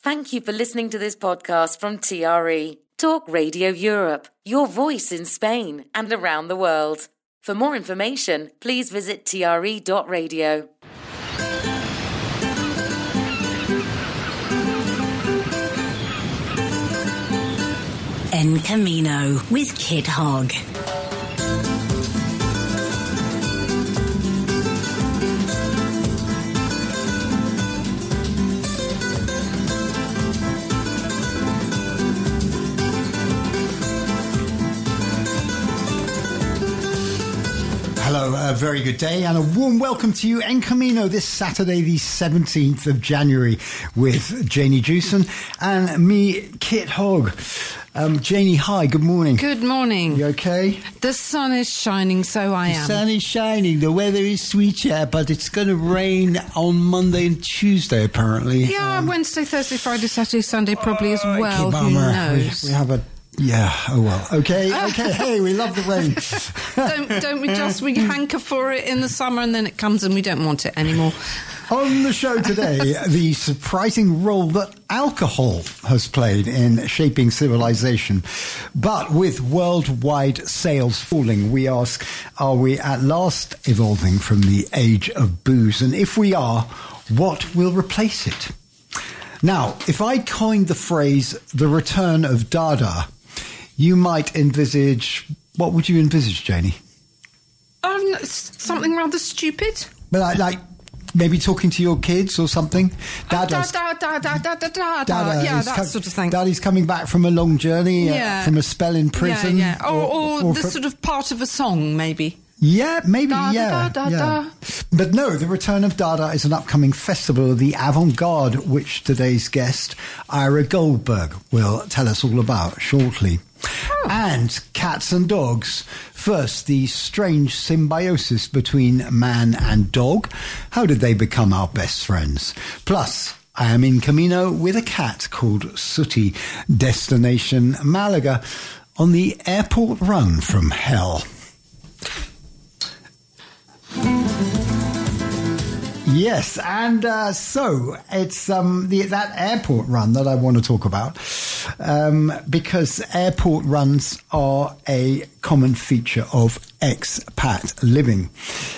Thank you for listening to this podcast from TRE, Talk Radio Europe, your voice in Spain and around the world. For more information, please visit tre.radio. En Camino with Kit Hogg. Hello, a very good day and a warm welcome to you, En Camino, this Saturday, the 17th of January, with Janie Jewson and me, Kit Hogg. Janie, hi, good morning. Good morning. You okay? The sun is shining, so I am. The sun is shining, the weather is sweet, yeah, but it's going to rain on Monday and Tuesday, apparently. Yeah, Wednesday, Thursday, Friday, Saturday, Sunday probably as well, who bummer. knows? We have a... Yeah, oh well. Okay, hey, we love the rain. don't we hanker for it in the summer and then it comes and we don't want it anymore. On the show today, the surprising role that alcohol has played in shaping civilization. But with worldwide sales falling, we ask, are we at last evolving from the age of booze? And if we are, what will replace it? Now, if I coined the phrase, the return of Dada, you might envisage... What would you envisage, Janie? Something rather stupid. But like maybe talking to your kids or something? Dada. Yeah, that sort of thing. Daddy's coming back from a long journey, from a spell in prison. Yeah. Or the sort of part of a song, maybe. Yeah, maybe, yeah. But no, the return of Dada is an upcoming festival of the avant-garde, which today's guest, Ira Goldberg, will tell us all about shortly. Oh. And cats and dogs. First, the strange symbiosis between man and dog. How did they become our best friends? Plus, I am in Camino with a cat called Sooty, destination Malaga, on the airport run from hell. Yes, and so it's that airport run that I want to talk about, because airport runs are a common feature of expat living.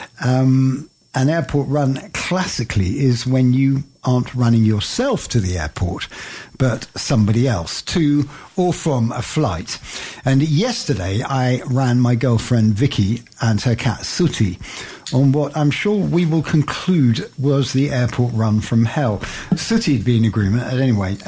An airport run classically is when you aren't running yourself to the airport, but somebody else to or from a flight. And yesterday I ran my girlfriend Vicky and her cat Sooty on what I'm sure we will conclude was the airport run from hell. Sooty had been in agreement at any rate,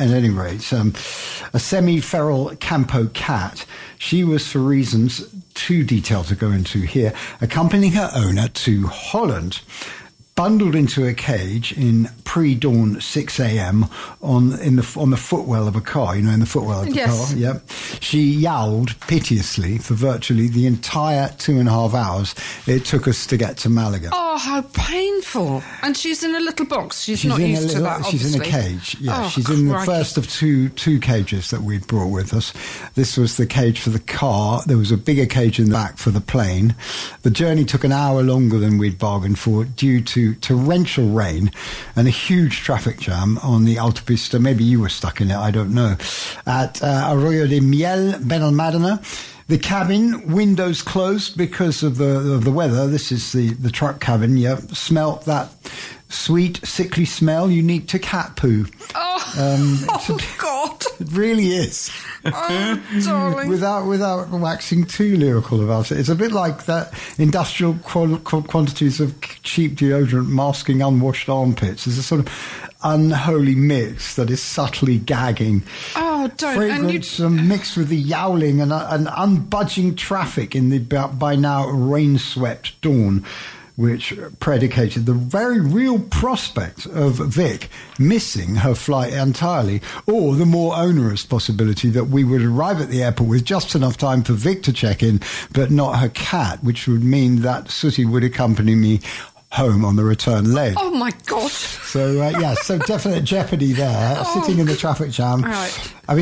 a semi-feral Campo cat. She was, for reasons too detailed to go into here, accompanying her owner to Holland, bundled into a cage in pre-dawn 6 a.m. on the footwell of a car, in the footwell of the car. Yep. She yowled piteously for virtually the entire 2.5 hours it took us to get to Malaga. Oh, how painful. And she's in a little box. She's not used to that, obviously. She's in a cage. Yeah, she's in the first of two cages that we'd brought with us. This was the cage for the car. There was a bigger cage in the back for the plane. The journey took an hour longer than we'd bargained for due to torrential rain and a huge traffic jam on the Autopista. Maybe you were stuck in it, I don't know. At Arroyo de Miel, Benalmádena. The cabin, windows closed because of the weather. This is the truck cabin. Smelt that sweet, sickly smell unique to cat poo. Oh, God. It really is. Oh, darling. Without waxing too lyrical about it. It's a bit like that industrial quantities of cheap deodorant masking unwashed armpits. It's a sort of unholy mix that is subtly gagging. Oh, don't. Fragrance mixed with the yowling and unbudging traffic in the by now rain-swept dawn, which predicated the very real prospect of Vic missing her flight entirely, or the more onerous possibility that we would arrive at the airport with just enough time for Vic to check in, but not her cat, which would mean that Sooty would accompany me home on the return leg. Oh, my God. So, so definite jeopardy there, sitting in the traffic jam. Right. I mean,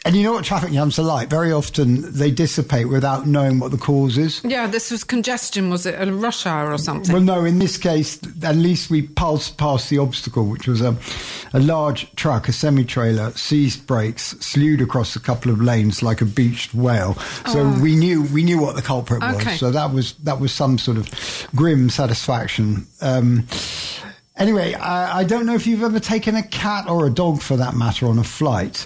And you know what traffic jams are like? Very often they dissipate without knowing what the cause is. Yeah, this was congestion, was it? A rush hour or something? Well, no, in this case, at least we pulsed past the obstacle, which was a large truck, a semi-trailer, seized brakes, slewed across a couple of lanes like a beached whale. So we knew what the culprit was. Okay. So that was some sort of grim satisfaction. Anyway, I don't know if you've ever taken a cat or a dog, for that matter, on a flight.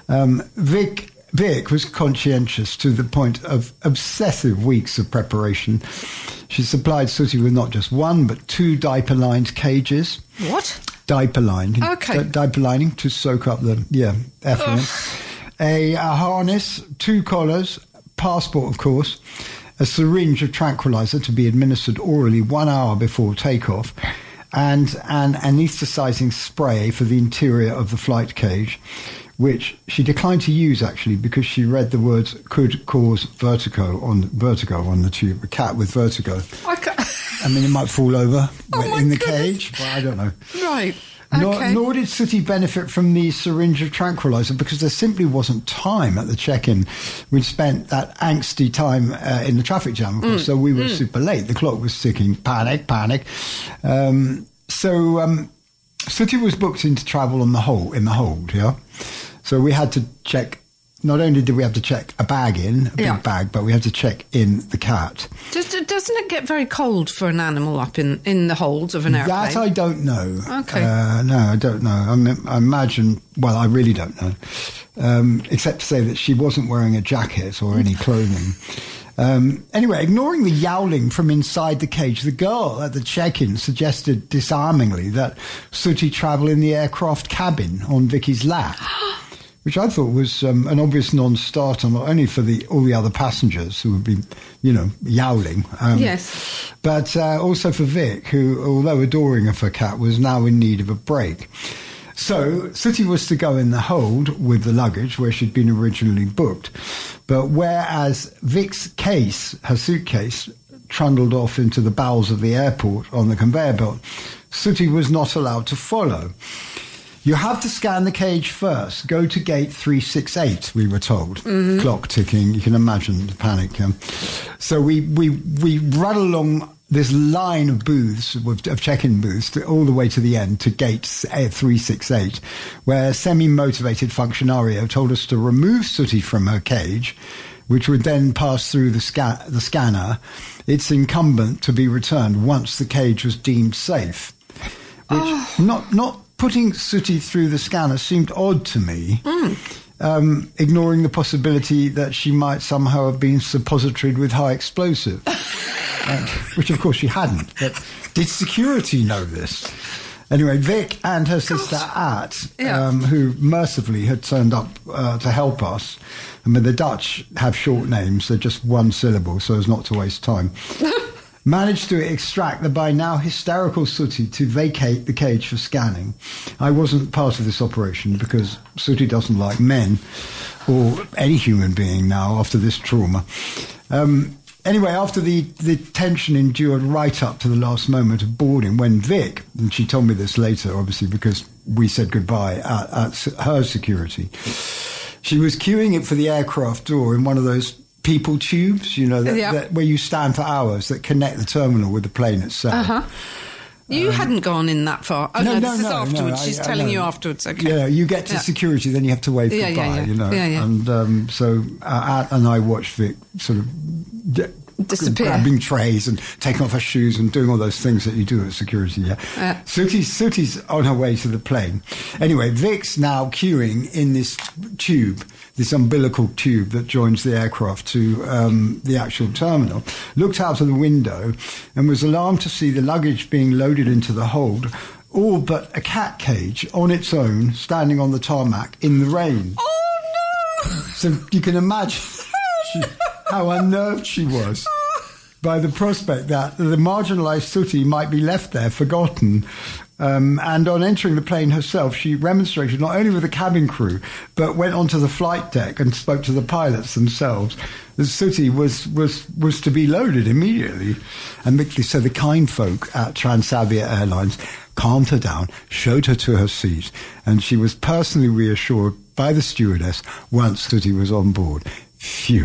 Vic was conscientious to the point of obsessive weeks of preparation. She supplied Sooty with not just one, but 2 diaper-lined cages. What? Diaper-lined. Okay. Diaper lining to soak up the, effluent. A harness, 2 collars, passport, of course, a syringe of tranquilizer to be administered orally 1 hour before takeoff, and an anaesthetising spray for the interior of the flight cage, which she declined to use, actually, because she read the words could cause vertigo on the tube. A cat with vertigo. I mean, it might fall over in the cage, but I don't know. Right. Okay. Nor did Sooty benefit from the syringe of tranquilizer, because there simply wasn't time at the check-in. We'd spent that angsty time in the traffic jam, of course, so we were super late. The clock was ticking. Panic. Sooty was booked into travel in the hold, yeah? So we had to check, not only did we have to check a bag in, a big bag, but we had to check in the cat. Doesn't it get very cold for an animal up in the hold of an airplane? That I don't know. Okay. No, I don't know. I imagine, well, I really don't know. Except to say that she wasn't wearing a jacket or any clothing. Anyway, ignoring the yowling from inside the cage, the girl at the check-in suggested disarmingly that Sooty travel in the aircraft cabin on Vicky's lap, which I thought was an obvious non-starter, not only for all the other passengers who would be, yowling. Yes. But also for Vic, who, although adoring of her cat, was now in need of a break. So Sooty was to go in the hold with the luggage where she'd been originally booked. But whereas Vic's case, her suitcase, trundled off into the bowels of the airport on the conveyor belt, Sooty was not allowed to follow. You have to scan the cage first. Go to gate 368, we were told. Mm-hmm. Clock ticking. You can imagine the panic. So we run along this line of booths, of check-in booths, all the way to the end, to gate 368, where a semi-motivated functionario told us to remove Sooty from her cage, which would then pass through the scanner. It's incumbent to be returned once the cage was deemed safe. Which, not putting Sooty through the scanner seemed odd to me, ignoring the possibility that she might somehow have been suppositoried with high explosive. Which, of course, she hadn't. But did security know this? Anyway, Vic and her sister At, who mercifully had turned up to help us. I mean, the Dutch have short names. They're just one syllable, so as not to waste time. Managed to extract the by now hysterical Sooty to vacate the cage for scanning. I wasn't part of this operation because Sooty doesn't like men or any human being now after this trauma. Anyway, after the tension endured right up to the last moment of boarding, when Vic, and she told me this later, obviously, because we said goodbye at her security, she was queuing it for the aircraft door in one of those people tubes, that where you stand for hours, that connect the terminal with the plane itself. Uh-huh. You hadn't gone in that far. Oh, no, this is afterwards. She's telling you afterwards. Okay. Yeah, you get to security, then you have to wave goodbye, Yeah. And so At and I watched Vic sort of disappear, grabbing trays and taking off her shoes and doing all those things that you do at security. Sooty's on her way to the plane. Anyway, Vic's now queuing in this tube, this umbilical tube that joins the aircraft to the actual terminal, looked out of the window and was alarmed to see the luggage being loaded into the hold, all but a cat cage on its own, standing on the tarmac in the rain. Oh, no! So you can imagine how unnerved she was by the prospect that the marginalised Sooty might be left there forgotten And on entering the plane herself, she remonstrated not only with the cabin crew, but went onto the flight deck and spoke to the pilots themselves. The Sooty was to be loaded immediately. And so the kind folk at Transavia Airlines calmed her down, showed her to her seat, and she was personally reassured by the stewardess once Sooty was on board. Phew.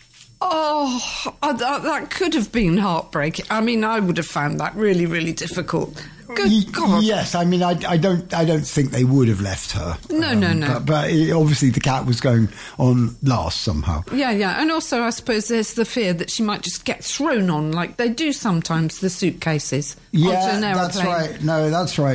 Oh, that could have been heartbreaking. I mean, I would have found that really, really difficult. Good God. Yes, I mean, I don't think they would have left her. No. But obviously the cat was going on last somehow. Yeah. And also, I suppose there's the fear that she might just get thrown on, like they do sometimes, the suitcases onto an aeroplane. That's right. No, that's right.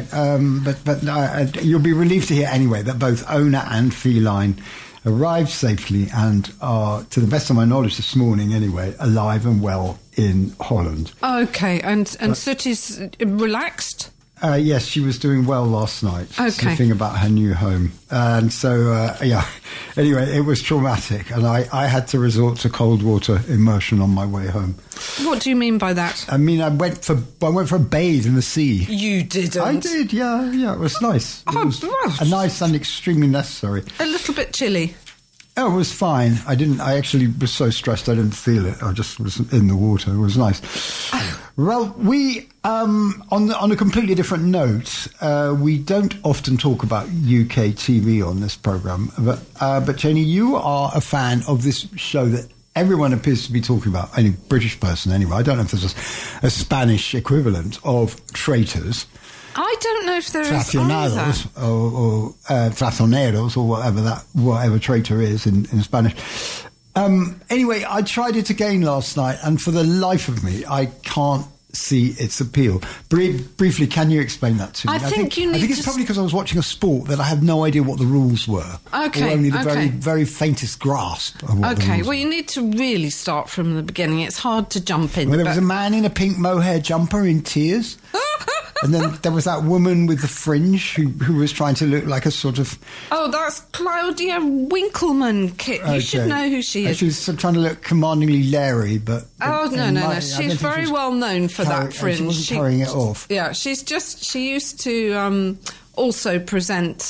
But you'll be relieved to hear anyway that both owner and feline arrived safely and are, to the best of my knowledge this morning anyway, alive and well in Holland. Okay, and Sooty's relaxed? Yes, she was doing well last night. Okay. Sniffing about her new home. And so, anyway, it was traumatic. And I had to resort to cold water immersion on my way home. What do you mean by that? I mean, I went for a bathe in the sea. You didn't? I did, yeah, it was nice. It was a nice and extremely necessary. A little bit chilly. Oh, it was fine. I actually was so stressed I didn't feel it. I just was in the water. It was nice. Well, we, on a completely different note, we don't often talk about UK TV on this programme. But Janie, you are a fan of this show that everyone appears to be talking about, any British person anyway. I don't know if there's a Spanish equivalent of Traitors. I don't know if there is Traicionados or Traicioneros or whatever traitor is in Spanish. Anyway, I tried it again last night, and for the life of me, I can't see its appeal. Briefly, can you explain that to me? I think it's probably because I was watching a sport that I had no idea what the rules were. Okay. Or only the very, very faintest grasp of what the rules were. Well, you need to really start from the beginning. It's hard to jump in. Well, there was a man in a pink mohair jumper in tears. And then there was that woman with the fringe who was trying to look like a sort of... Oh, that's Claudia Winkleman, Kit. You should know who she is. She was sort of trying to look commandingly Larry, but... Oh, no. She's very well known for that fringe. She wasn't carrying it off. Yeah, she used to also present...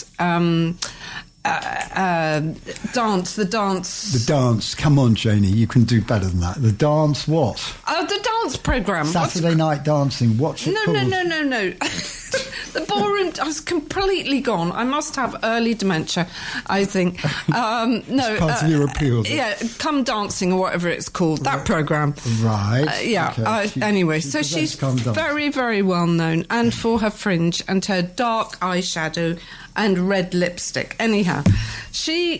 The dance. Come on, Janie, you can do better than that. The dance what? The dance programme. Saturday Night Dancing. What's it called? No. The ballroom has completely gone. I must have early dementia, I think. No, it's part of your appeal. Yeah, Come Dancing or whatever it's called. That programme. Right. Yeah. Okay. Anyway, so she's very, very well known, and for her fringe and her dark eyeshadow and red lipstick. Anyhow, she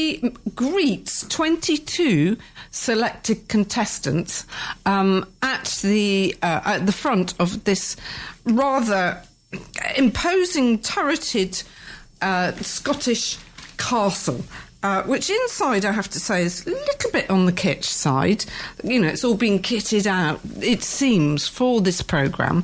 greets 22 selected contestants at the front of this rather imposing turreted Scottish castle. Which inside, I have to say, is a little bit on the kitsch side. You know, it's all been kitted out, it seems, for this programme.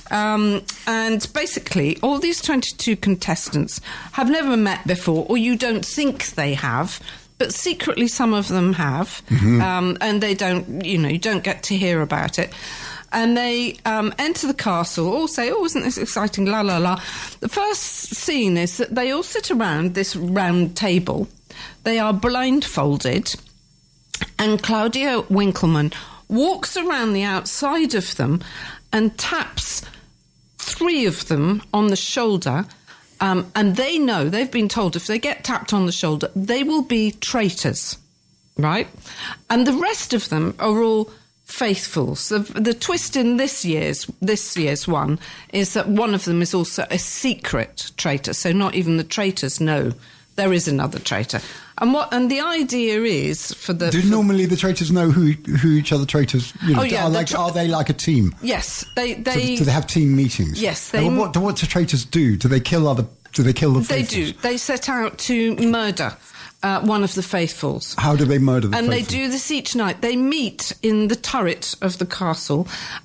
And basically, all these 22 contestants have never met before, or you don't think they have, but secretly some of them have. Mm-hmm. And they don't, you don't get to hear about it. And they enter the castle, all say, oh, isn't this exciting, la, la, la. The first scene is that they all sit around this round table. They are blindfolded, and Claudia Winkleman walks around the outside of them and taps 3 of them on the shoulder, and they know, they've been told, if they get tapped on the shoulder, they will be traitors, right? And the rest of them are all faithfuls. The twist in this year's one is that one of them is also a secret traitor, so not even the traitors know there is another traitor. And the idea is for the... normally the traitors know who each other traitors... are they like a team? Yes, they do they have team meetings? Yes, they... What do traitors do? Do they kill the faithfuls? They do. They set out to murder one of the faithfuls. How do they murder the faithful? And they do this each night. They meet in the turret of the castle.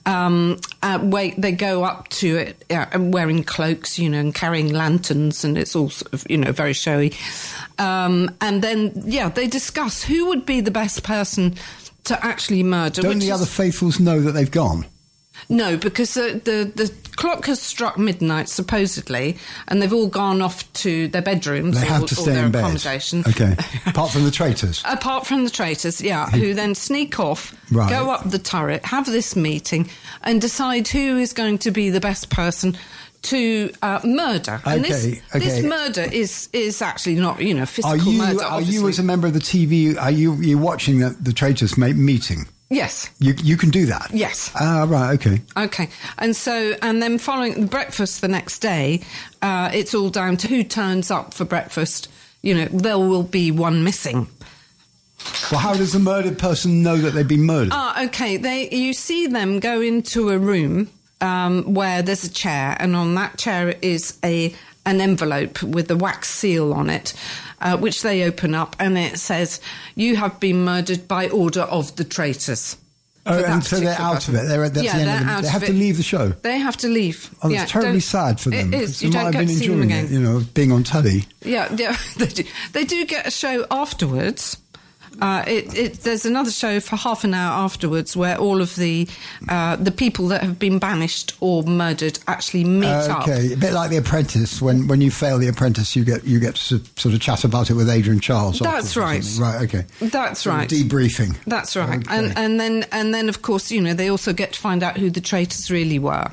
They go up to it wearing cloaks, and carrying lanterns, and it's all sort of, very showy. And then, they discuss who would be the best person to actually murder. Don't the other faithfuls know that they've gone? No, because the clock has struck midnight, supposedly, and they've all gone off to their bedrooms they have to stay in bed. Accommodation. Okay. Apart from the traitors. Apart from the traitors, yeah, who then sneak off, go up the turret, have this meeting, and decide who is going to be the best person to murder. And this murder is actually not, physical murder. Are you, as a member of the TV, are you watching the traitors meeting? Yes. You can do that? Yes. Right, okay. Okay. And then following breakfast the next day, it's all down to who turns up for breakfast. There will be one missing. Well, how does the murdered person know that they've been murdered? Okay. You see them go into a room where there's a chair, and on that chair is an envelope with a wax seal on it, which they open up, and it says, "You have been murdered by order of the traitors." Oh, and so they're out of it. They're the end of it. They have to leave the show. They have to leave. Oh, that's terribly sad for them. It is. You might have been enjoying it, being on telly. Yeah, they do get a show afterwards. There's another show for half an hour afterwards where all of the people that have been banished or murdered actually meet up. Okay, a bit like The Apprentice. When you fail The Apprentice, you get to sort of chat about it with Adrian Charles. That's right. Right. Okay. That's right. Debriefing. That's right. Okay. And then of course they also get to find out who the traitors really were.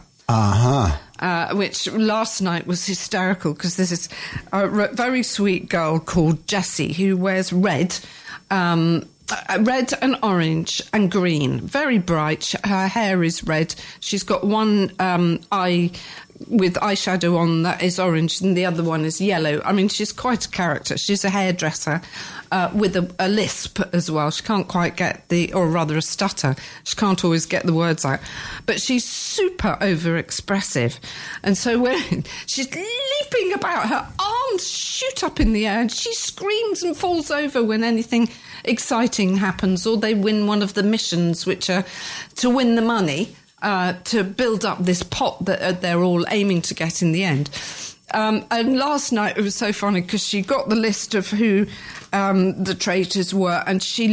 Which last night was hysterical because this is a very sweet girl called Jessie who wears red. Red and orange and green, very bright. Her hair is red. She's got one eye with eyeshadow on that is orange, and the other one is yellow. I mean, she's quite a character. She's a hairdresser with a lisp as well. She can't quite get or rather a stutter. She can't always get the words out. But she's super over-expressive. And so when she's leaping about, her arms shoot up in the air, and she screams and falls over when anything exciting happens, or they win one of the missions, which are to win the money to build up this pot that they're all aiming to get in the end. And last night it was so funny because she got the list of who the traitors were, and she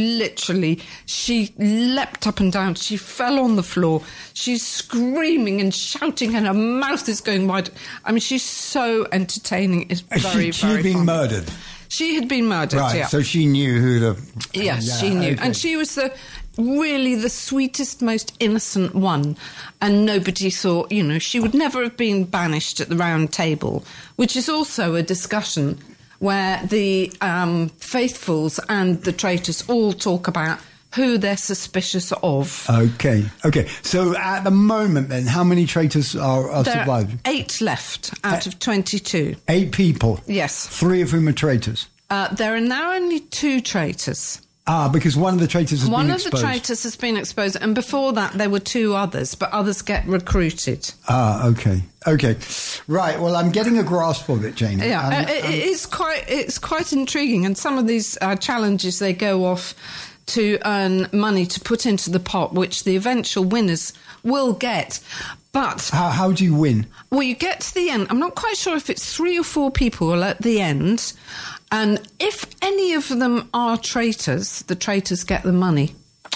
leapt up and down. She fell on the floor. She's screaming and shouting, and her mouth is going wide. I mean, she's so entertaining. It's very, she had been murdered. She had been murdered, right, yeah. So she knew who the... Yes, she knew. Okay. And she was really the sweetest, most innocent one. And nobody thought, she would never have been banished at the round table, which is also a discussion where the faithfuls and the traitors all talk about who they're suspicious of. Okay. So at the moment then, how many traitors are surviving? 8 left out of 22. 8 people? Yes. 3 of whom are traitors? There are now only 2 traitors. Because one of the traitors has been exposed. One of the traitors has been exposed, and before that there were 2 others, but others get recruited. Okay. Right, well, I'm getting a grasp of it, Jane. Yeah, it's quite intriguing, and some of these challenges, they go off to earn money to put into the pot, which the eventual winners will get. But how do you win? Well, you get to the end. I'm not quite sure if it's 3 or 4 people at the end, and if any of them are traitors, the traitors get the money.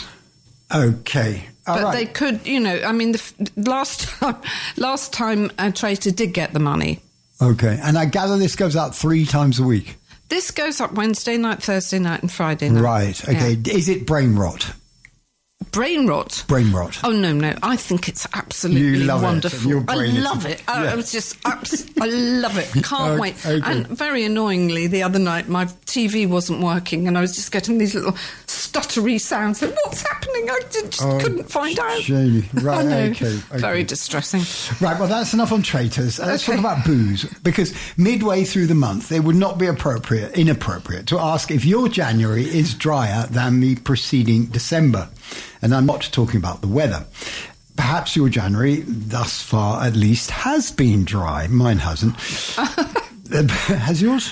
Okay. But they could, I mean, last time a traitor did get the money. Okay, and I gather this goes out 3 times a week. This goes up Wednesday night, Thursday night and Friday night. Right, okay. Yeah. Is it brain rot? Brain rot? Brain rot. Oh, no. I think it's absolutely wonderful. I love it. I love it. Can't wait. Okay. And very annoyingly, the other night, my TV wasn't working and I was just getting these little stuttery sounds. And what's happening? I just couldn't find out. Jamie. Right, okay. Very distressing. Right, well, that's enough on traitors. Let's talk about booze. Because midway through the month, it would not be inappropriate to ask if your January is drier than the preceding December. And I'm not talking about the weather. Perhaps your January, thus far at least, has been dry. Mine hasn't. Has yours?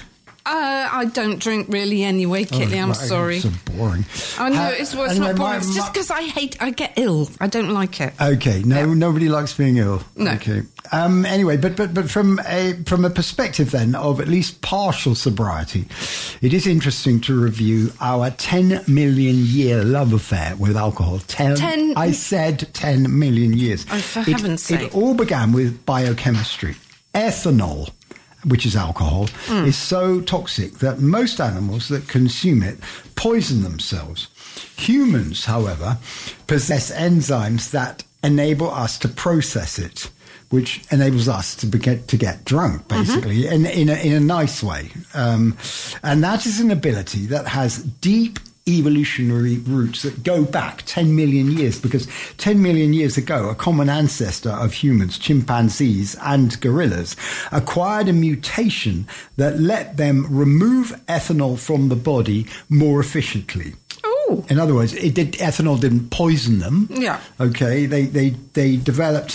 I don't drink really anyway, Kitty. I'm sorry. It's so boring. I know it's not boring. It's just because I get ill. I don't like it. Okay, nobody likes being ill. No. Okay. Anyway, but from a perspective then of at least partial sobriety, it is interesting to review our 10 million year love affair with alcohol. 10. I said 10 million years. Oh, for heaven's sake! It all began with biochemistry. Ethanol, which is alcohol, is so toxic that most animals that consume it poison themselves. Humans, however, possess enzymes that enable us to process it, which enables us to get drunk, basically, in a nice way. And that is an ability that has deep evolutionary roots that go back 10 million years, because 10 million years ago, a common ancestor of humans, chimpanzees and gorillas, acquired a mutation that let them remove ethanol from the body more efficiently. Ooh. In other words, ethanol didn't poison them. Yeah. Okay. They developed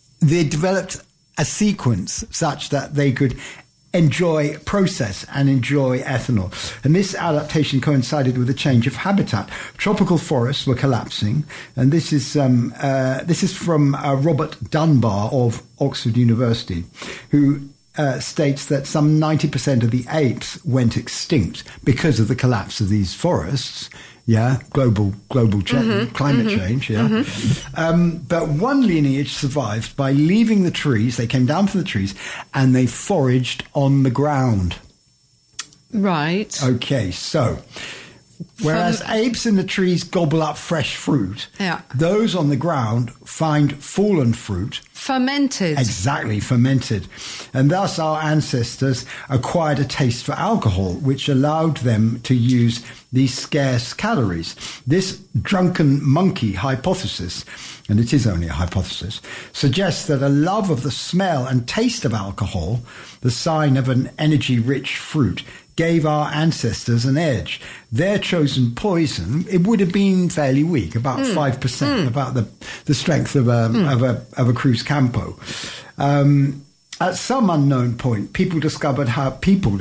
a sequence such that they could process and enjoy ethanol. And this adaptation coincided with a change of habitat. Tropical forests were collapsing, and this is from Robert Dunbar of Oxford University, who states that some 90% of the apes went extinct because of the collapse of these forests. Yeah, global climate change, yeah. But one lineage survived by leaving the trees. They came down from the trees and they foraged on the ground. Right. Okay, so whereas apes in the trees gobble up fresh fruit, those on the ground find fallen fruit. Fermented. Exactly, fermented. And thus our ancestors acquired a taste for alcohol, which allowed them to use these scarce calories. This drunken monkey hypothesis, and it is only a hypothesis, suggests that a love of the smell and taste of alcohol, the sign of an energy-rich fruit, gave our ancestors an edge. Their chosen poison, it would have been fairly weak, about 5%, about the strength of a Cruz Campo. At some unknown point, people discovered how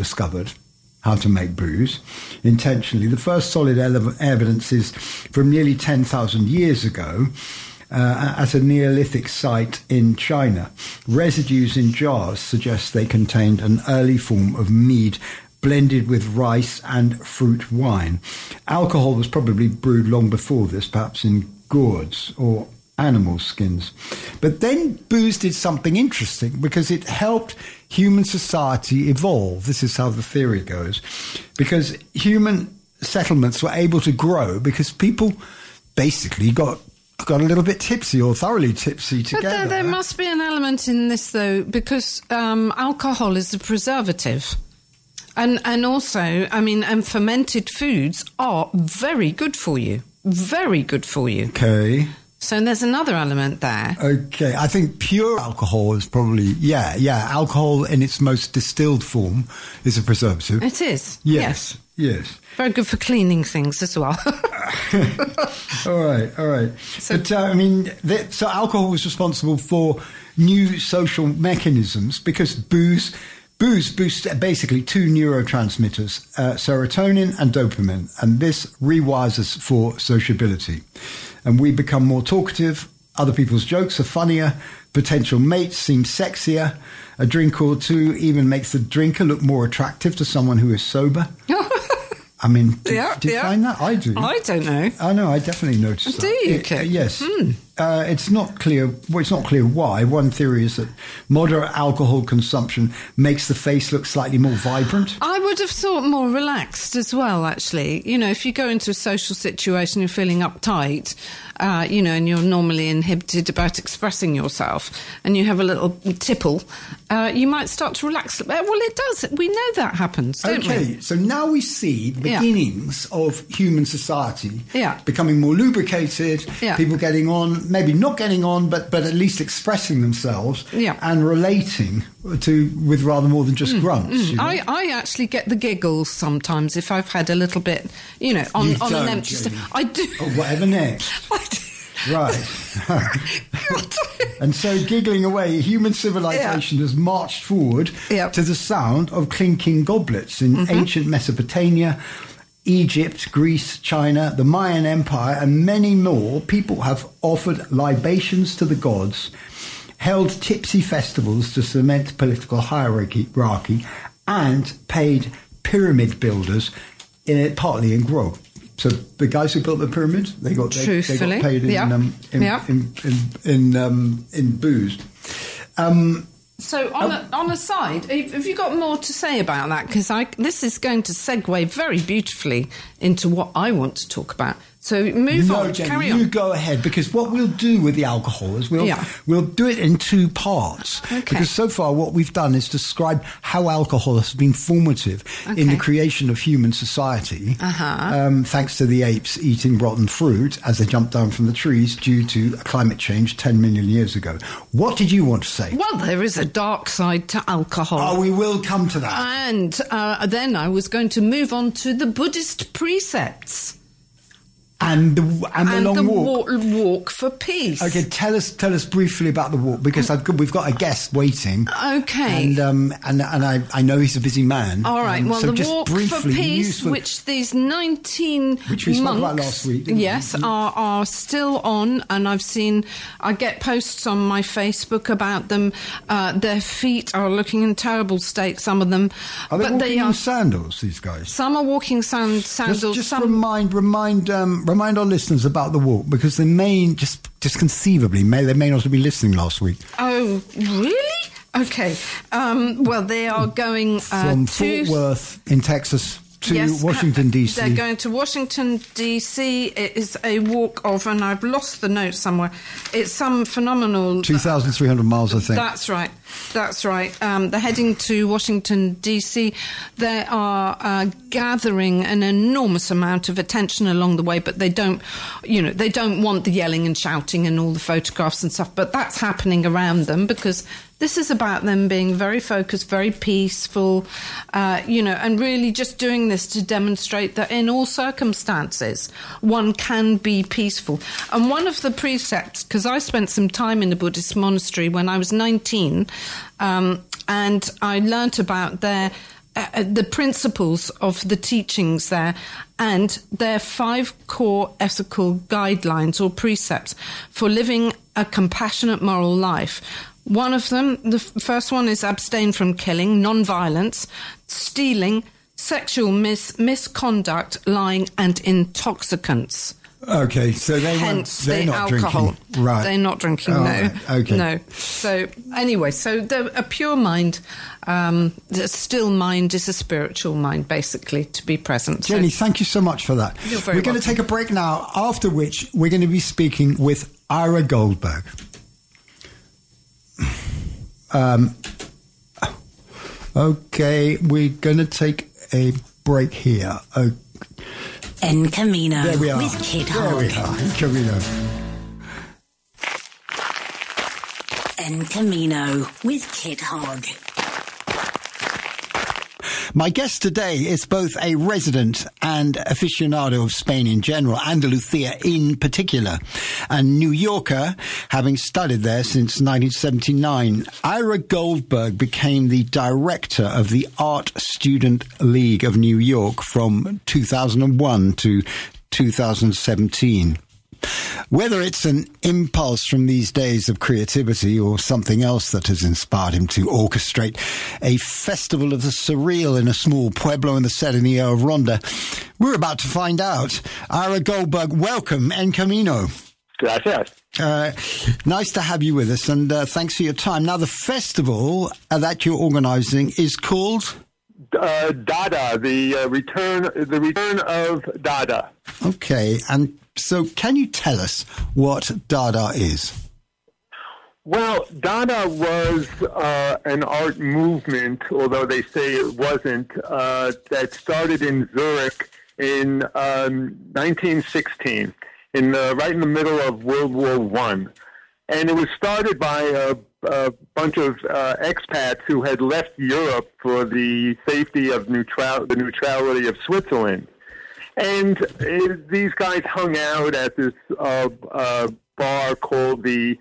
to make booze intentionally. The first solid evidence is from nearly 10,000 years ago. At a Neolithic site in China. Residues in jars suggest they contained an early form of mead blended with rice and fruit wine. Alcohol was probably brewed long before this, perhaps in gourds or animal skins. But then booze did something interesting because it helped human society evolve. This is how the theory goes. Because human settlements were able to grow because people basically got a little bit tipsy or thoroughly tipsy together. But there must be an element in this, though, because alcohol is a preservative. And also, I mean, and fermented foods are very good for you. Very good for you. Okay. So there's another element there. Okay. I think pure alcohol is probably, alcohol in its most distilled form is a preservative. It is. Yes. Very good for cleaning things as well. All right. So, but, so alcohol was responsible for new social mechanisms because booze boosts basically two neurotransmitters, serotonin and dopamine, and this rewires us for sociability. And we become more talkative, other people's jokes are funnier, potential mates seem sexier, a drink or two even makes the drinker look more attractive to someone who is sober. I mean, do you find that? I do. I don't know. I know, I definitely noticed that. Do you, Kit? Yes. It's not clear. Well, it's not clear why. One theory is that moderate alcohol consumption makes the face look slightly more vibrant. I would have thought more relaxed as well, actually. You know, if you go into a social situation, you're feeling uptight, and you're normally inhibited about expressing yourself, and you have a little tipple, you might start to relax. Well, it does. We know that happens, don't we? Okay, so now we see the beginnings of human society becoming more lubricated, people getting on, maybe not getting on, but at least expressing themselves and relating with rather more than just grunts. You know? I actually get the giggles sometimes if I've had a little bit, on an empty stomach. I do. Oh, whatever next. Right. And so, giggling away, human civilization has marched forward to the sound of clinking goblets in ancient Mesopotamia, Egypt, Greece, China, the Mayan Empire, and many more. People have offered libations to the gods, held tipsy festivals to cement political hierarchy, and paid pyramid builders partly in grog. So the guys who built the pyramids, they got paid in booze. So on a side, have you got more to say about that? Because this is going to segue very beautifully into what I want to talk about. So move on, Jenny, carry on. You go ahead, because what we'll do with the alcohol is we'll do it in two parts. Okay. Because so far what we've done is describe how alcohol has been formative in the creation of human society, thanks to the apes eating rotten fruit as they jumped down from the trees due to climate change 10 million years ago. What did you want to say? Well, there is a dark side to alcohol. Oh, we will come to that. And then I was going to move on to the Buddhist precepts. And the long walk. Walk for peace. Okay, tell us briefly about the walk, because we've got a guest waiting. Okay, and I know he's a busy man. All right. Well, so the walk for peace, which these 19 which we spoke about last week, yes, are still on, and I get posts on my Facebook about them. Their feet are looking in terrible state. Some of them, are they walking in sandals? These guys. Some are walking sandals. Just remind our listeners about the walk, because they may just conceivably they may not have been listening last week. Oh, really? Okay. Well, they are going from Fort Worth in Texas to Washington, D.C. They're going to Washington, D.C. It is a walk of, and I've lost the note somewhere, it's some phenomenal... 2,300 miles, I think. That's right. They're heading to Washington, D.C. They are gathering an enormous amount of attention along the way, but they don't want the yelling and shouting and all the photographs and stuff, but that's happening around them, because this is about them being very focused, very peaceful, and really just doing this to demonstrate that in all circumstances, one can be peaceful. And one of the precepts, because I spent some time in a Buddhist monastery when I was 19, and I learnt about the principles of the teachings there, and their 5 core ethical guidelines or precepts for living a compassionate moral life. One of them, the first one, is abstain from killing, non-violence, stealing, sexual misconduct, lying, and intoxicants. Okay, so they're not alcohol. Drinking. Right. They're not drinking, no. Right. Okay. No. So, anyway, a pure mind, the still mind is a spiritual mind, basically, to be present. Jenny, thank you so much for that. You're very welcome. We're going to take a break now, after which we're going to be speaking with Ira Goldberg. Okay, we're going to take a break here. En Camino there we are. With Kid Hog. There we are, En Camino. En Camino with Kid Hog. My guest today is both a resident and aficionado of Spain in general, Andalusia in particular, a New Yorker, having studied there since 1979. Ira Goldberg became the director of the Art Student League of New York from 2001 to 2017. Whether it's an impulse from these days of creativity or something else that has inspired him to orchestrate a festival of the surreal in a small pueblo in the Serranía of Ronda, we're about to find out. Ira Goldberg, welcome, En Camino. Gracias. Nice to have you with us, and thanks for your time. Now, the festival that you're organising is called... Dada, the return of Dada. Okay, and so can you tell us what Dada is? Well, Dada was an art movement, although they say it wasn't, that started in Zurich in 1916, right in the middle of World War I. And it was started by a bunch of expats who had left Europe for the safety of the neutrality of Switzerland. And these guys hung out at this bar called the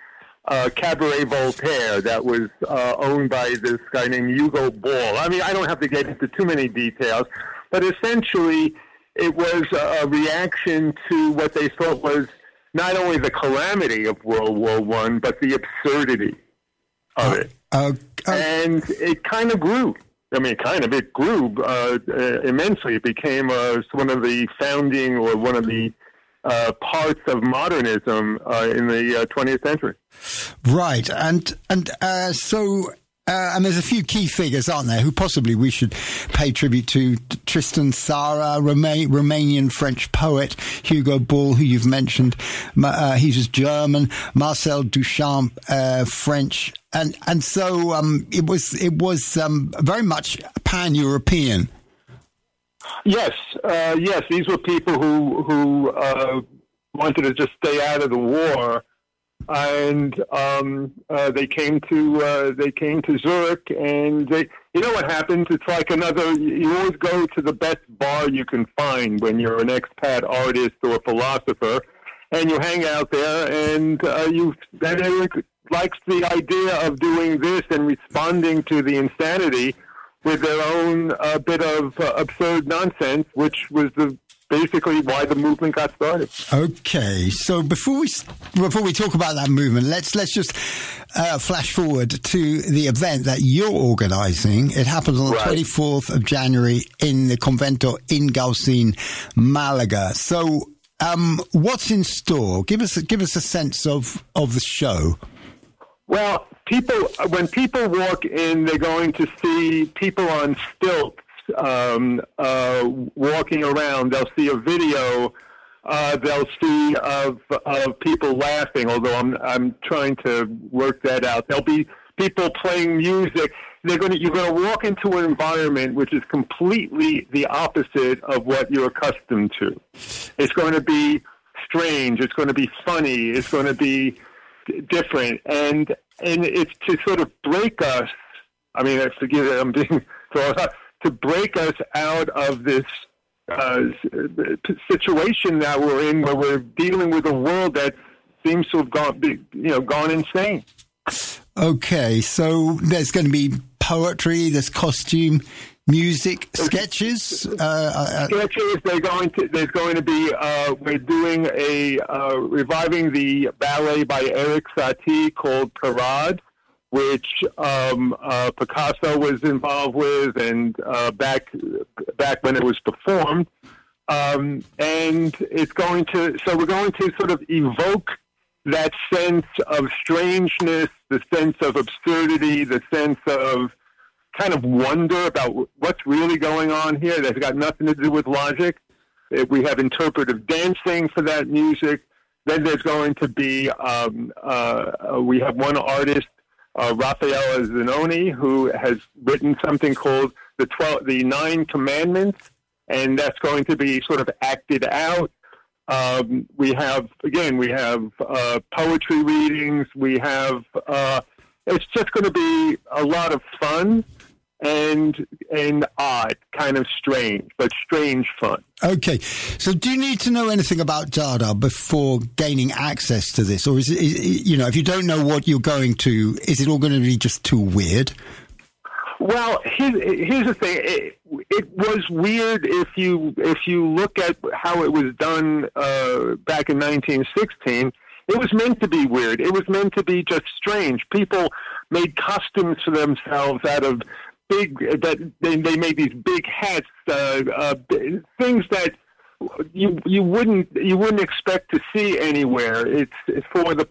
Cabaret Voltaire that was owned by this guy named Hugo Ball. I mean, I don't have to get into too many details, but essentially it was a reaction to what they thought was not only the calamity of World War I, but the absurdity of it. And it kind of grew. I mean, it grew immensely. It became one of the founding or one of the parts of modernism in the 20th century. Right. And there's a few key figures, aren't there, who possibly we should pay tribute to. Tristan Tzara, Romanian-French poet, Hugo Ball, who you've mentioned, he was German, Marcel Duchamp, French, and so it was very much pan-European. Yes, these were people who wanted to just stay out of the war. And they came to Zurich, and you know what happens? It's like you always go to the best bar you can find when you're an expat artist or philosopher, and you hang out there, and everyone likes the idea of doing this and responding to the insanity with their own bit of absurd nonsense, which was basically why the movement got started. Okay, so before we talk about that movement, let's just flash forward to the event that you're organising. It happens on the 24th of January in the Convento in Gaucin, Malaga. So, what's in store? Give us a sense of the show. Well, when people walk in, they're going to see people on stilts walking around. They'll see a video. They'll see of people laughing. Although I'm trying to work that out. There'll be people playing music. You're going to walk into an environment which is completely the opposite of what you're accustomed to. It's going to be strange. It's going to be funny. It's going to be different, and it's to sort of break us. I mean, forgive it, I'm being thrown out. To break us out of this situation that we're in, where we're dealing with a world that seems to have gone insane. Okay, so there's going to be poetry, there's costume, music, sketches. Sketches. There's going to be. We're doing reviving the ballet by Eric Satie called Parade, which Picasso was involved with, and back when it was performed, and we're going to sort of evoke that sense of strangeness, the sense of absurdity, the sense of kind of wonder about what's really going on here. That's got nothing to do with logic. We have interpretive dancing for that music. Then there's going to be we have one artist, Raffaella Zanoni, who has written something called the 9 Commandments, and that's going to be sort of acted out. We have poetry readings. We have it's just going to be a lot of fun and odd, kind of strange, but strange fun. Okay, so do you need to know anything about Dada before gaining access to this, or is it, if you don't know what you're going to, is it all going to be just too weird? Well, here's the thing. It was weird if you look at how it was done back in 1916. It was meant to be weird. It was meant to be just strange. People made costumes for themselves out of they made these big hats, things that you wouldn't expect to see anywhere. It's for the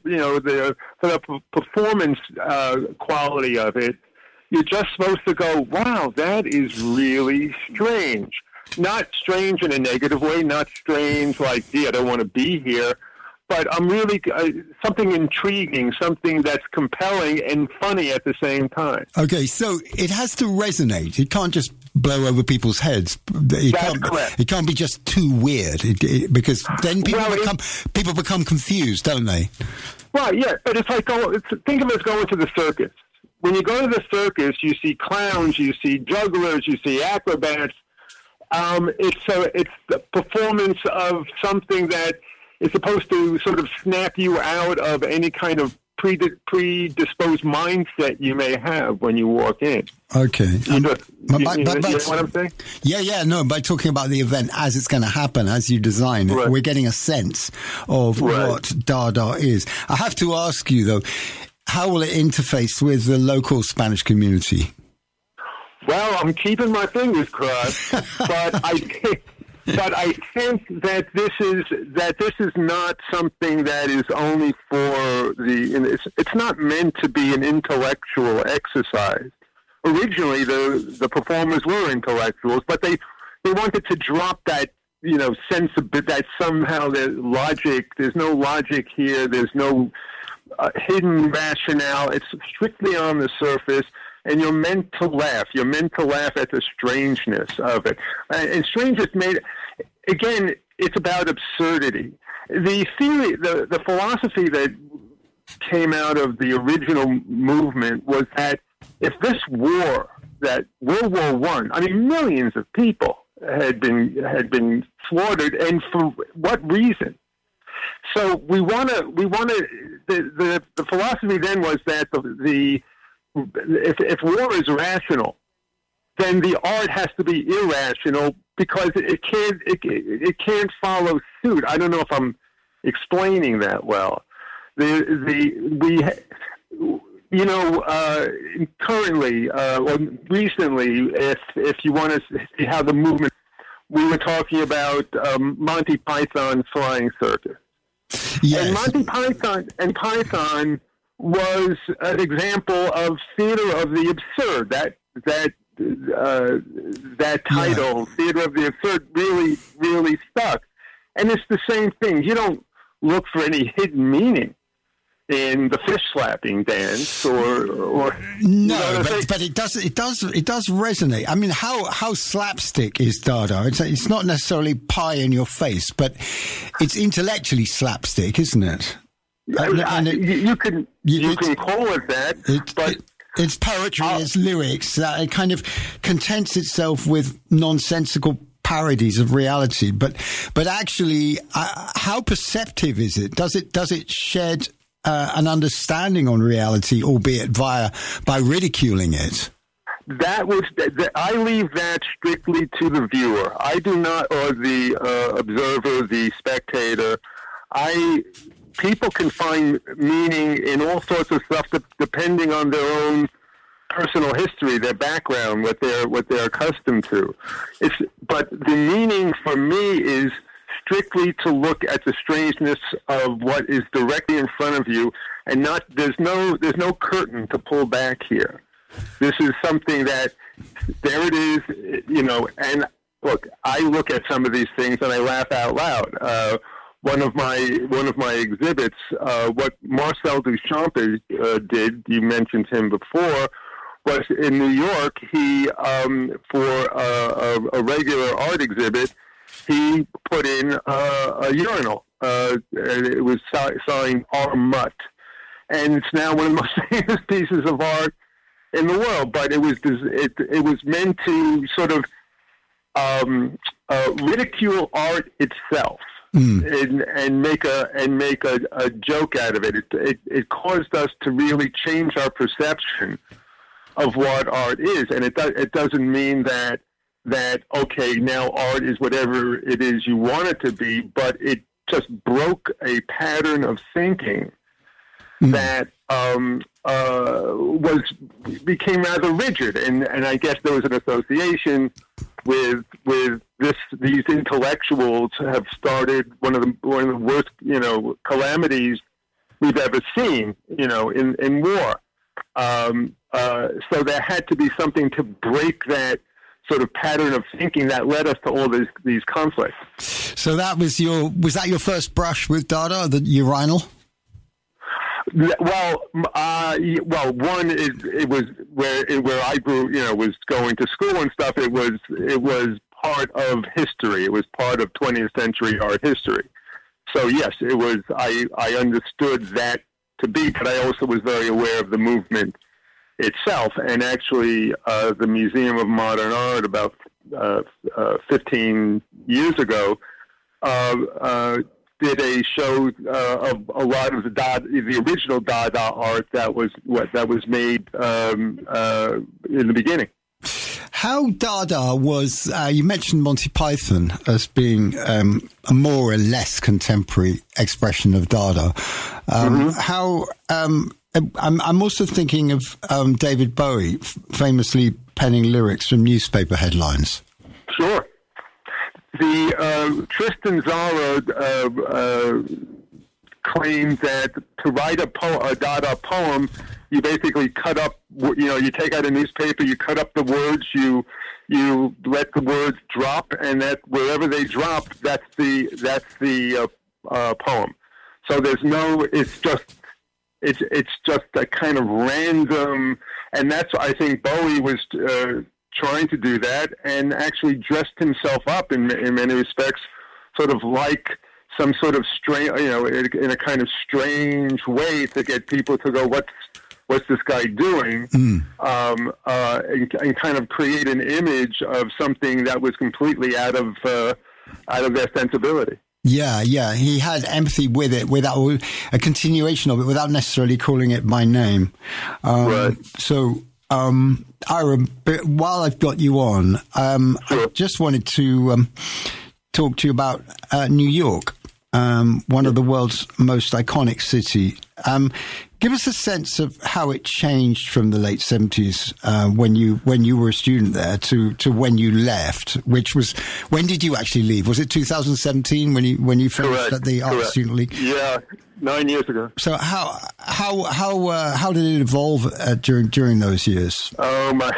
performance quality of it. You're just supposed to go, wow, that is really strange. Not strange in a negative way, not strange like, gee, I don't want to be here. But I'm really something intriguing, something that's compelling and funny at the same time. Okay, so it has to resonate. It can't just blow over people's heads. Correct. It can't be just too weird, because then people become confused, don't they? Right, yeah, but it's like think of it as going to the circus. When you go to the circus, you see clowns, you see jugglers, you see acrobats. It's the performance of something that is supposed to sort of snap you out of any kind of predisposed mindset you may have when you walk in. Okay. You know what I'm saying? Yeah. No, by talking about the event as it's going to happen, as you design it, we're getting a sense of what Dada is. I have to ask you, though, how will it interface with the local Spanish community? Well, I'm keeping my fingers crossed, but I think that this is not something that is only for it's not meant to be an intellectual exercise. Originally, the performers were intellectuals, but they wanted to drop that, sense of that somehow there's logic. There's no logic here. There's no hidden rationale. It's strictly on the surface. And you're meant to laugh. You're meant to laugh at the strangeness of it. And strangeness again, it's about absurdity. The theory, the philosophy that came out of the original movement was that if this war, that World War I mean, millions of people had been slaughtered, and for what reason? So the philosophy then was that if war is rational, then the art has to be irrational because it can't follow suit. I don't know if I'm explaining that well. Currently or recently, if you want to see how the movement, we were talking about Monty Python's Flying Circus. Yes. And Monty Python was an example of theater of the absurd. That title, Theater of the Absurd, really, really stuck. And it's the same thing. You don't look for any hidden meaning in the fish slapping dance, or no, but it does resonate. I mean, how slapstick is Dada? It's not necessarily pie in your face, but it's intellectually slapstick, isn't it? You can call it that, but it's poetry, it's lyrics. It kind of contents itself with nonsensical parodies of reality. But actually, how perceptive is it? Does it shed an understanding on reality, albeit by ridiculing it? I leave that strictly to the viewer. I do not, or the observer, the spectator. People can find meaning in all sorts of stuff depending on their own personal history, their background, what they're accustomed to. But the meaning for me is strictly to look at the strangeness of what is directly in front of you, and there's no curtain to pull back here. This is something that there it is, and look, I look at some of these things and I laugh out loud. One of my exhibits, what Marcel Duchamp did, you mentioned him before, was in New York. He for a regular art exhibit, he put in a urinal. It was signed R. Mutt, and it's now one of the most famous pieces of art in the world. But it was meant to sort of ridicule art itself. And make a joke out of it. It caused us to really change our perception of what art is, and it doesn't mean that okay, now art is whatever it is you want it to be, but it just broke a pattern of thinking that became rather rigid, and I guess there was an association with these intellectuals have started one of the worst calamities we've ever seen in war. So there had to be something to break that sort of pattern of thinking that led us to all these conflicts. So was that your first brush with Dada, the urinal? Well, one it was where I grew, was going to school and stuff. It was part of history. It was part of 20th century art history. So yes, it was. I understood that to be, but I also was very aware of the movement itself. And actually, the Museum of Modern Art about 15 years ago did a show of a lot of the original Dada art that was made in the beginning. How Dada was, you mentioned Monty Python as being a more or less contemporary expression of Dada. How, I'm also thinking of David Bowie famously penning lyrics from newspaper headlines. Sure. The Tristan Tzara claimed that to write a Dada poem, you basically cut up, you take out a newspaper, you cut up the words, you let the words drop, and that wherever they drop, that's the poem. So there's no, it's just a kind of random, and that's, I think Bowie was trying to do that, and actually dressed himself up in many respects, sort of like some sort of strange, in a kind of strange way to get people to go, what's this guy doing? And kind of create an image of something that was completely out of their sensibility. Yeah, he had empathy with it, without a continuation of it, without necessarily calling it by name. Right. So, Ira, while I've got you on, sure. I just wanted to talk to you about New York, one of the world's most iconic city. Give us a sense of how it changed from the late 70s when you were a student there to when you left. Which was, when did you actually leave? Was it 2017 when you finished Correct. at the Art Correct. Student League? Yeah, 9 years ago. So how did it evolve during those years? Oh my,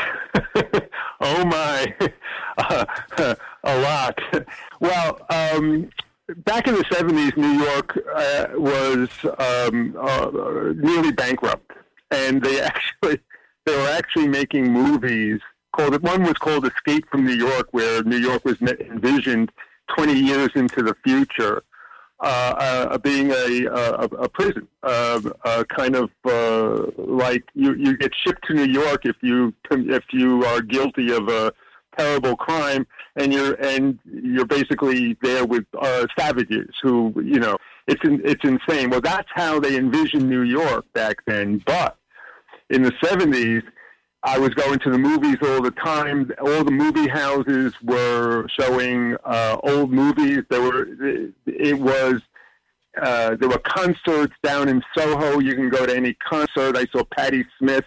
a lot. Well, back in the 70s, New York was nearly bankrupt, and they were actually making movies one was called Escape from New York, where New York was envisioned 20 years into the future, being a prison, kind of like you get shipped to New York if you are guilty of a terrible crime, and you're basically there with savages who, it's insane. Well, that's how they envisioned New York back then. But in the 70s, I was going to the movies all the time. All the movie houses were showing old movies. There were concerts down in Soho. You can go to any concert. I saw Patti Smith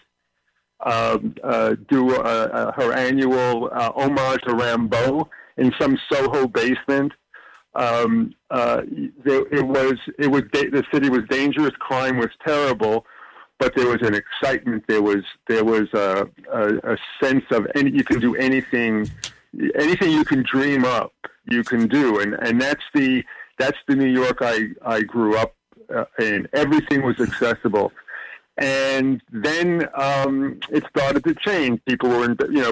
do her annual homage to Rimbaud in some Soho basement. The city was dangerous. Crime was terrible, but there was an excitement. There was a sense of you can do anything you can dream up, you can do, and that's the New York I grew up in. Everything was accessible. And then it started to change. People were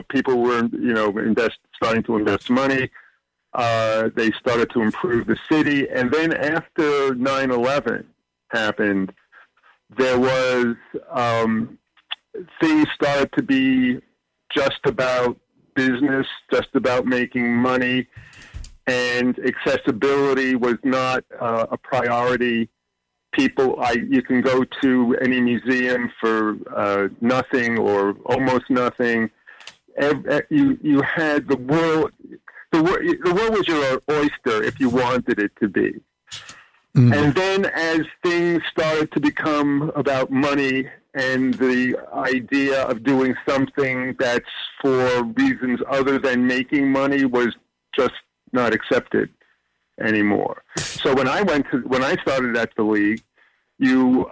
starting to invest money. They started to improve the city. And then after 9/11 happened, there was things started to be just about business, just about making money, and accessibility was not a priority. You can go to any museum for nothing or almost nothing. You had the world. The world was your oyster if you wanted it to be. Mm. And then as things started to become about money and the idea of doing something that's for reasons other than making money was just not accepted anymore. So when I started at the league, you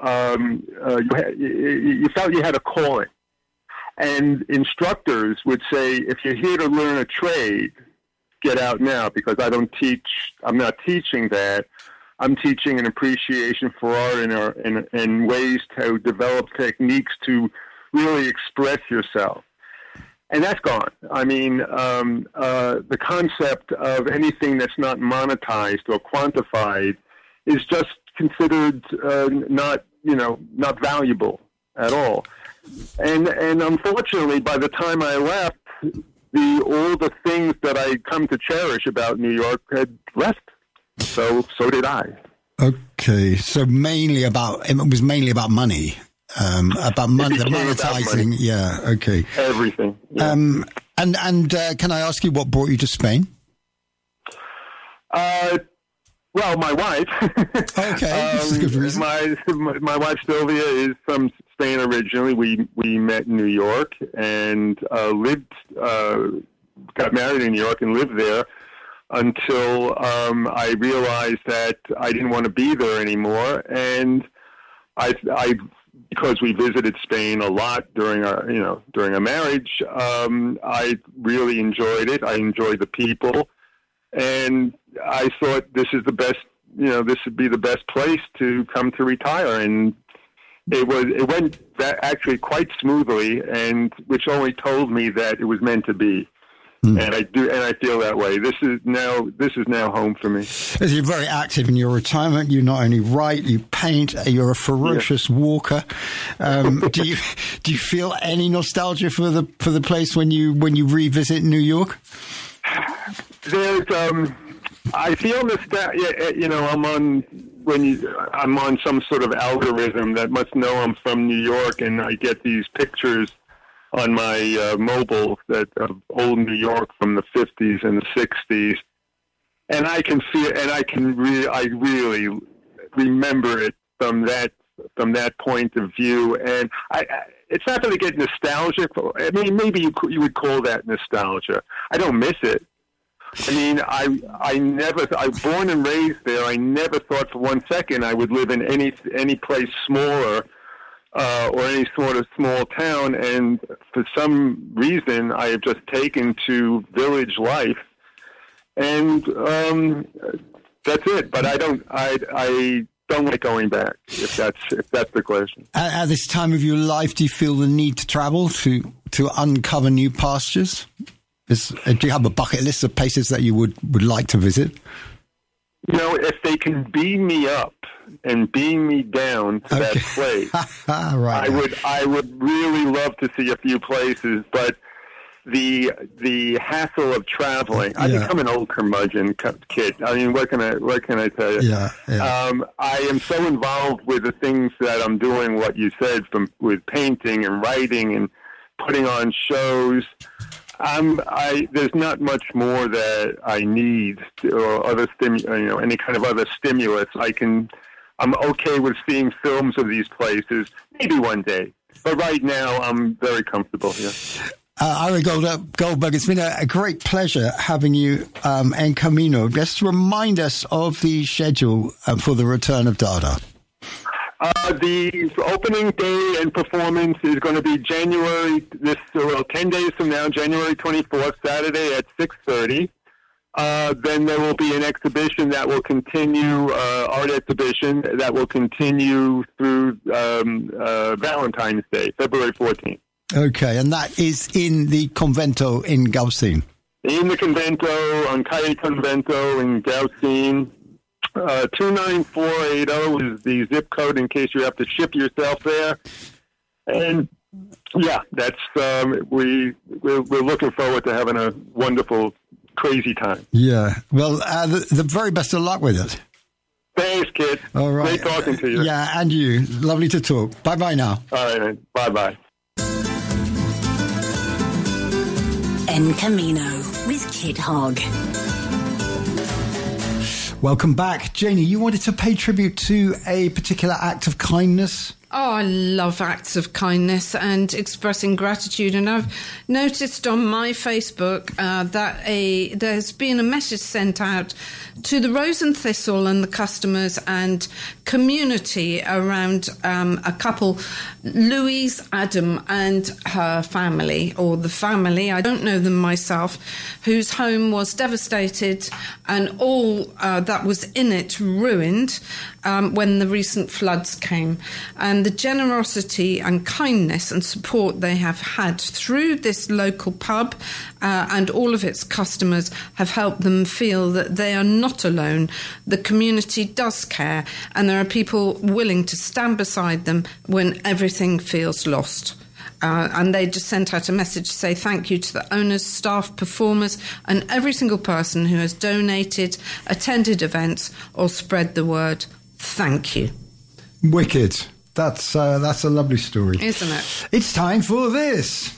felt you had a calling, and instructors would say, if you're here to learn a trade, get out now, because I'm not teaching that. I'm teaching an appreciation for art and ways to develop techniques to really express yourself. And that's gone. I mean, the concept of anything that's not monetized or quantified is just considered not valuable at all. And unfortunately, by the time I left, all the things that I come to cherish about New York had left. So did I. Okay, so it was mainly about money. The monetizing. Yeah. Okay. Everything. Yeah. And can I ask you what brought you to Spain? Well, my wife. Okay, this is a good reason. My wife Sylvia is from Spain originally. We met in New York and got married in New York and lived there until I realized that I didn't want to be there anymore. And I because we visited Spain a lot during our marriage, I really enjoyed it. I enjoyed the people. And I thought this would be the best place to come to retire. And it went actually quite smoothly, and which only told me that it was meant to be. And I feel that way. This is now home for me. You're very active in your retirement. You not only write, you paint. You're a ferocious walker. Do you feel any nostalgia for the place when you revisit New York? There's I feel nostalgia. I'm on some sort of algorithm that must know I'm from New York, and I get these pictures on my mobile of old New York from the 50s and the 60s, and I really remember it from that point of view. And it's not going to get nostalgic. I mean, maybe you would call that nostalgia. I don't miss it. I mean, I was born and raised there. I never thought for 1 second I would live in any place smaller. Or any sort of small town, and for some reason I have just taken to village life, and that's it. But I don't like going back. If that's the question. At this time of your life, do you feel the need to travel to uncover new pastures? Do you have a bucket list of places that you would like to visit? If they can beam me up and beam me down to that place, right. I would really love to see a few places, but the hassle of traveling. I've become an old curmudgeon kid. I mean, what can I tell you? Yeah. I am so involved with the things that I'm doing. What you said, with painting and writing and putting on shows. There's not much more that I need or other any kind of other stimulus. I'm okay with seeing films of these places, maybe one day. But right now, I'm very comfortable here. Ira Goldberg, it's been a great pleasure having you en Camino. Just remind us of the schedule for the return of Dada. The opening day and performance is going to be 10 days from now, January 24th, Saturday at 6:30. Then there will be an exhibition that will continue, art exhibition that will continue through Valentine's Day, February 14th. Okay, and that is in the Convento in Gaucín. In the Convento, on Calle Convento in Gaucín. 29480 is the zip code in case you have to ship yourself there. And yeah, that's we're looking forward to having a wonderful, crazy time. Yeah. Well, the very best of luck with it. Thanks, kid. All right. Great talking to you. Yeah, and you. Lovely to talk. Bye-bye now. All right, man. Bye-bye. En Camino with Kid Hogg. Welcome back. Janie, you wanted to pay tribute to a particular act of kindness? Oh, I love acts of kindness and expressing gratitude. And I've noticed on my Facebook that there's been a message sent out to the Rose and Thistle and the customers and community around a couple, Louise Adam and her family, or the family, I don't know them myself, whose home was devastated and all that was in it ruined when the recent floods came. And the generosity and kindness and support they have had through this local pub and all of its customers have helped them feel that they are not alone. The community does care, and there are people willing to stand beside them when everything feels lost. And they just sent out a message to say thank you to the owners, staff, performers, and every single person who has donated, attended events, or spread the word. Thank you. Wicked. That's a lovely story. Isn't it? It's time for this.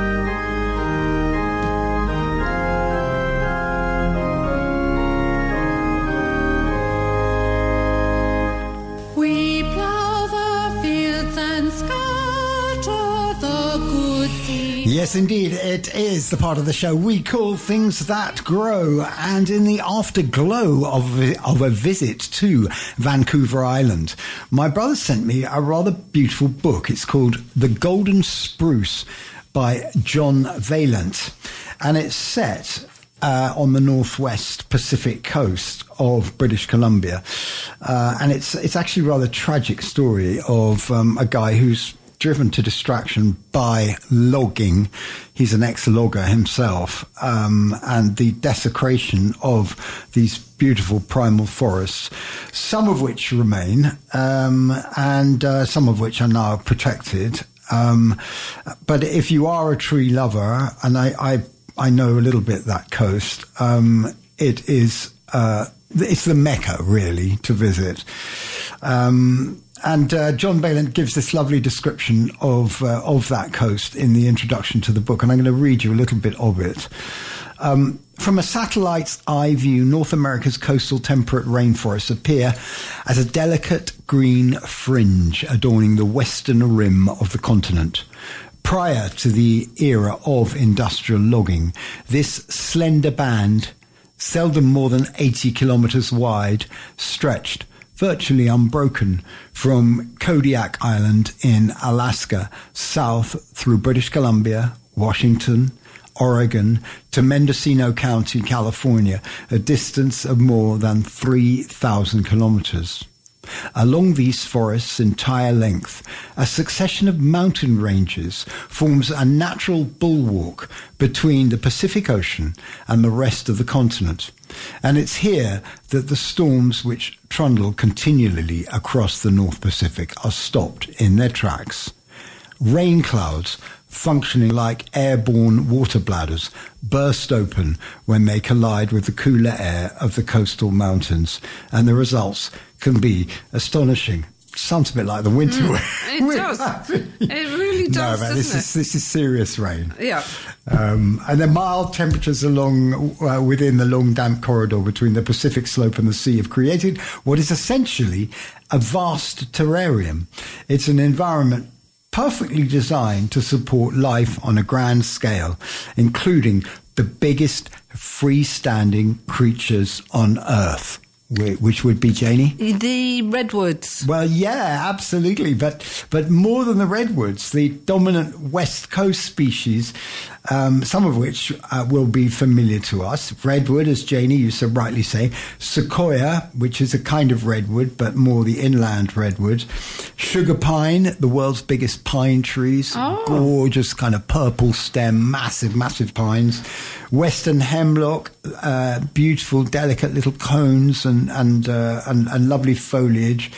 We plough the fields and scatter the good seed. Yes, indeed, it is the part of the show we call Things That Grow. And in the afterglow of a visit to Vancouver Island, my brother sent me a rather beautiful book. It's called The Golden Spruce by John Vaillant. And it's set on the northwest Pacific coast of British Columbia. And it's actually a rather tragic story of a guy who's driven to distraction by logging. He's an ex-logger himself, and the desecration of these beautiful primal forests, some of which remain, and some of which are now protected. But if you are a tree lover, and I know a little bit that coast, it is it's the Mecca, really, to visit. And John Vaillant gives this lovely description of that coast in the introduction to the book, and I'm going to read you a little bit of it. From a satellite's eye view, North America's coastal temperate rainforests appear as a delicate green fringe adorning the western rim of the continent. Prior to the era of industrial logging, this slender band, seldom more than 80 kilometers wide, stretched virtually unbroken from Kodiak Island in Alaska, south through British Columbia, Washington, Oregon, to Mendocino County, California, a distance of more than 3,000 kilometers. Along these forests' entire length, a succession of mountain ranges forms a natural bulwark between the Pacific Ocean and the rest of the continent. And it's here that the storms which trundle continually across the North Pacific are stopped in their tracks. Rain clouds, functioning like airborne water bladders, burst open when they collide with the cooler air of the coastal mountains, and the results can be astonishing. Sounds a bit like the winter. It does. It really does, no, this is serious rain. Yeah. And the mild temperatures along within the long damp corridor between the Pacific slope and the sea have created what is essentially a vast terrarium. It's an environment perfectly designed to support life on a grand scale, including the biggest freestanding creatures on Earth. Which would be, Janie? The redwoods. Well, yeah, absolutely. But more than the redwoods, the dominant West Coast species, some of which will be familiar to us. Redwood, as Janie used to rightly say. Sequoia, which is a kind of redwood, but more the inland redwood. Sugar pine, the world's biggest pine trees. Oh. Gorgeous kind of purple stem, massive, massive pines. Western hemlock, beautiful, delicate little cones and lovely foliage.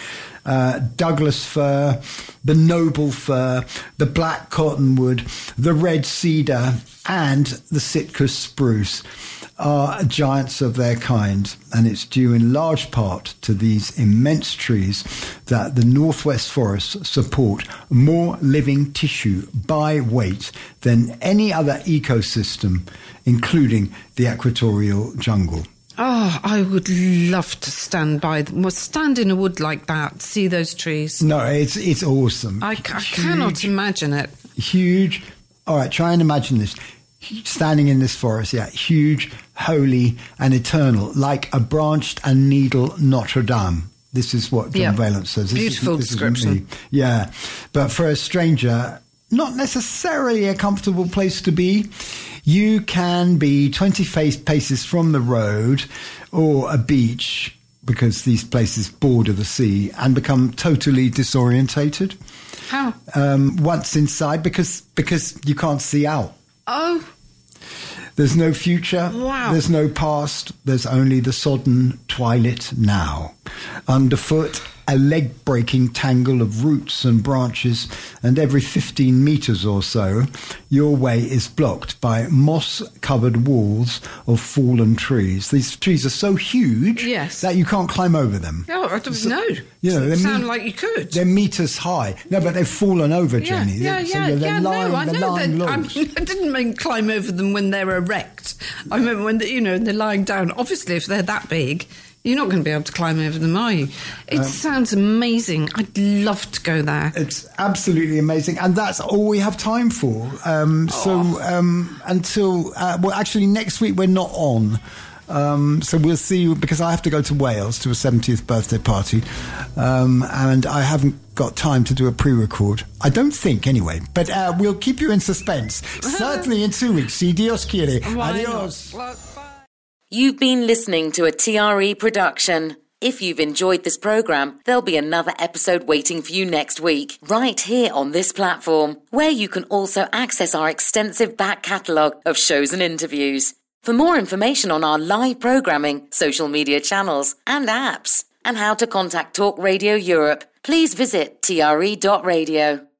Douglas fir, the noble fir, the black cottonwood, the red cedar, and the Sitka spruce are giants of their kind, and it's due in large part to these immense trees that the Northwest forests support more living tissue by weight than any other ecosystem, including the equatorial jungle. Oh, I would love to stand in a wood like that, see those trees. No, it's awesome. I cannot imagine it. Huge. All right, try and imagine this. Standing in this forest, yeah, huge, holy and eternal, like a branched and needle Notre Dame. This is what John Vaillant says. Beautiful description. Yeah, but for a stranger, not necessarily a comfortable place to be. You can be 20 paces from the road or a beach, because these places border the sea, and become totally disorientated. How? Once inside, because you can't see out. Oh. There's no future. Wow. There's no past. There's only the sodden twilight now. Underfoot, a leg-breaking tangle of roots and branches, and every 15 metres or so, your way is blocked by moss-covered walls of fallen trees. These trees are so huge that you can't climb over them. Oh, I don't know. You know, they sound like you could. They're metres high. No, but they've fallen over, Jenny. I didn't mean climb over them when they're erect. I meant when they're lying down. Obviously, if they're that big, you're not going to be able to climb over them, are you? It sounds amazing. I'd love to go there. It's absolutely amazing. And that's all we have time for. Until actually next week we're not on. So we'll see you, because I have to go to Wales to a 70th birthday party. And I haven't got time to do a pre-record. I don't think, anyway. But we'll keep you in suspense. Certainly in 2 weeks. Si Dios quiere. Adios. You've been listening to a TRE production. If you've enjoyed this programme, there'll be another episode waiting for you next week, right here on this platform, where you can also access our extensive back catalogue of shows and interviews. For more information on our live programming, social media channels and apps, and how to contact Talk Radio Europe, please visit tre.radio.